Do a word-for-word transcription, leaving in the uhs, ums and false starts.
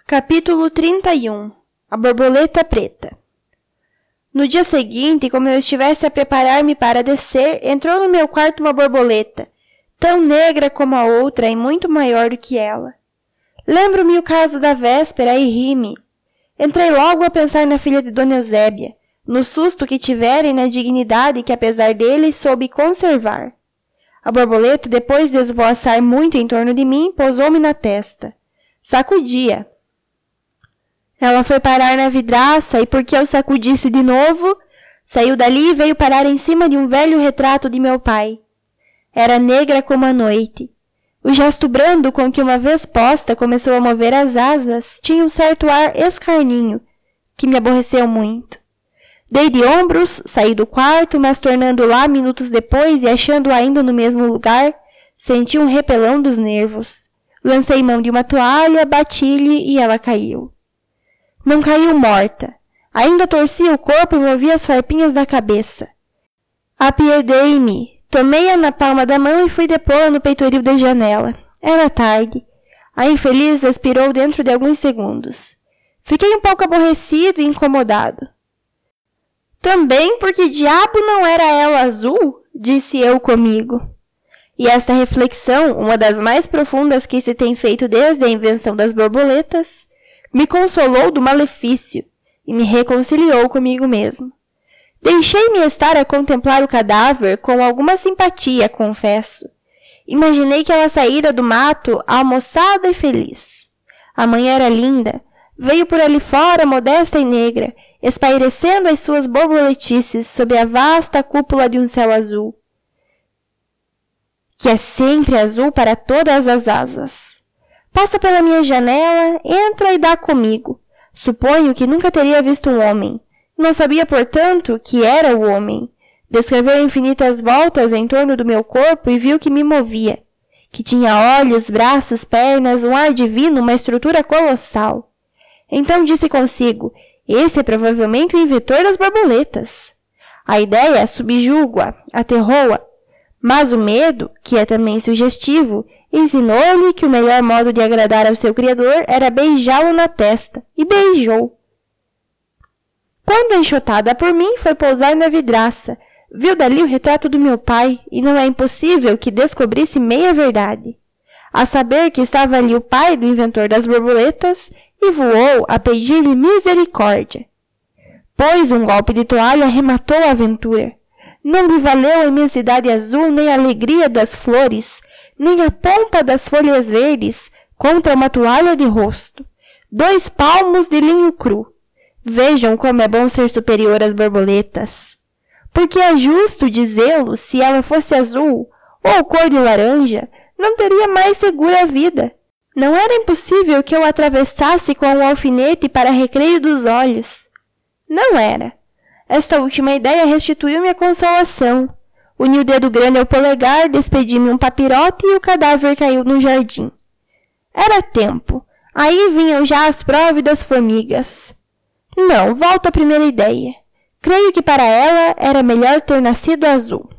Capítulo trinta e um. A borboleta preta. No dia seguinte, como eu estivesse a preparar-me para descer, entrou no meu quarto uma borboleta, tão negra como a outra e muito maior do que ela. Lembro-me o caso da véspera e ri-me. Entrei logo a pensar na filha de Dona Eusébia, no susto que tivera e na dignidade que, apesar dele, soube conservar. A borboleta, depois de esvoaçar muito em torno de mim, pousou-me na testa. Sacudia. Ela foi parar na vidraça e, porque eu sacudisse de novo, saiu dali e veio parar em cima de um velho retrato de meu pai. Era negra como a noite. O gesto brando com que, uma vez posta, começou a mover as asas tinha um certo ar escarninho, que me aborreceu muito. Dei de ombros, saí do quarto, mas tornando lá minutos depois e achando-a ainda no mesmo lugar, senti um repelão dos nervos. Lancei mão de uma toalha, bati-lhe e ela caiu. Não caiu morta. Ainda torcia o corpo e movia as farpinhas da cabeça. Apiedei-me. Tomei-a na palma da mão e fui depô-la no peitoril da janela. Era tarde. A infeliz expirou dentro de alguns segundos. Fiquei um pouco aborrecido e incomodado. Também porque diabo não era ela azul? Disse eu comigo. E esta reflexão, uma das mais profundas que se tem feito desde a invenção das borboletas, me consolou do malefício e me reconciliou comigo mesmo. Deixei-me estar a contemplar o cadáver com alguma simpatia, confesso. Imaginei que ela saíra do mato almoçada e feliz. A manhã era linda, veio por ali fora modesta e negra, espairecendo as suas borboletices sob a vasta cúpula de um céu azul, que é sempre azul para todas as asas. Passa pela minha janela, entra e dá comigo. Suponho que nunca teria visto um homem. Não sabia, portanto, que era o homem. Descreveu infinitas voltas em torno do meu corpo e viu que me movia, que tinha olhos, braços, pernas, um ar divino, uma estrutura colossal. Então disse consigo, esse é provavelmente o inventor das borboletas. A ideia subjuga-a, aterrou-a, mas o medo, que é também sugestivo, ensinou-lhe que o melhor modo de agradar ao seu criador era beijá-lo na testa, e beijou. Quando enxotada por mim, foi pousar na vidraça, viu dali o retrato do meu pai, e não é impossível que descobrisse meia verdade. A saber que estava ali o pai do inventor das borboletas, e voou a pedir-lhe misericórdia. Pois um golpe de toalha rematou a aventura. Não lhe valeu a imensidade azul, nem a alegria das flores, nem a pompa das folhas verdes contra uma toalha de rosto. Dois palmos de linho cru. Vejam como é bom ser superior às borboletas. Porque é justo dizê-lo, se ela fosse azul ou cor de laranja, não teria mais segura a vida. Não era impossível que eu atravessasse com um alfinete para recreio dos olhos. Não era. Esta última ideia restituiu-me a consolação. Uni o dedo grande ao polegar, despedi-me um papirote e o cadáver caiu no jardim. Era tempo. Aí vinham já as próvidas formigas. Não, volto à primeira ideia. Creio que para ela era melhor ter nascido azul.